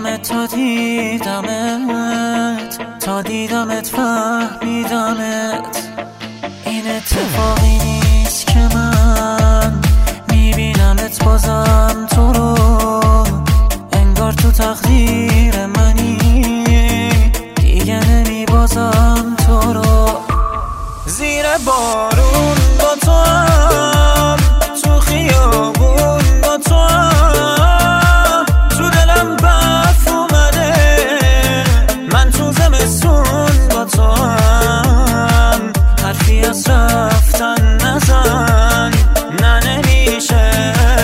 دیدمت تا دیدمت فهمیدمت. این اتفاقی نیست که من میبینمت بازم تو رو، انگار تو تقدیر منی دیگه نمیبازم تو رو. زیر بارون با تو هم، تو خیابون با تو هم، تو دلم برف اومده، من تو زمستون با تو هم. حرفی از رفتن نزن، نه نمیشه.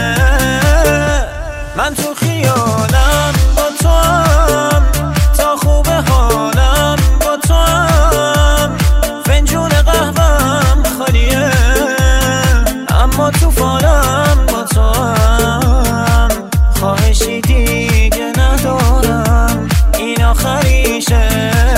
من تو خیالم با تو هم، تا خوب حالم با تو هم. فنجون قهوه‌ام خالیه، اما تو فالم با تو هم. خواهشی دیگه ندارم، این آخریشه.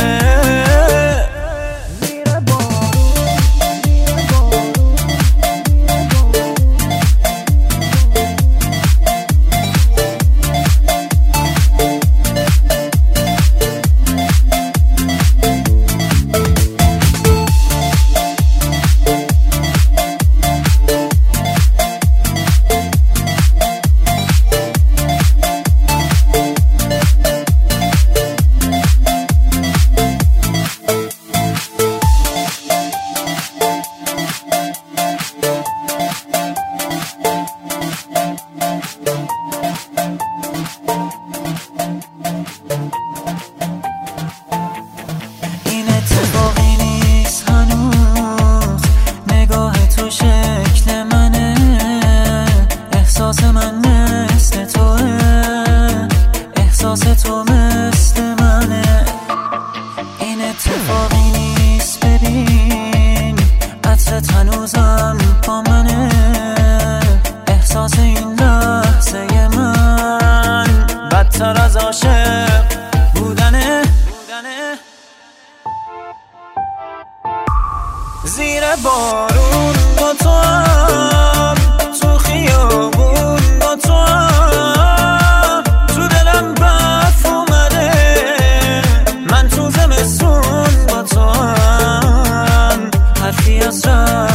این اتفاقی نیست هنوز، نگاه تو شکل منه، احساس من مثل توه، احساس تو مثل منه. این اتفاقی نیست ببین، عطرت هنوزم با منه، احساس این لحظه من بدتر از عاشق بودنه. زیر بارون با تو هم، تو خیابون با تو هم، تو دلم برف اومده، من تو زمستون با تو هم. حرفی از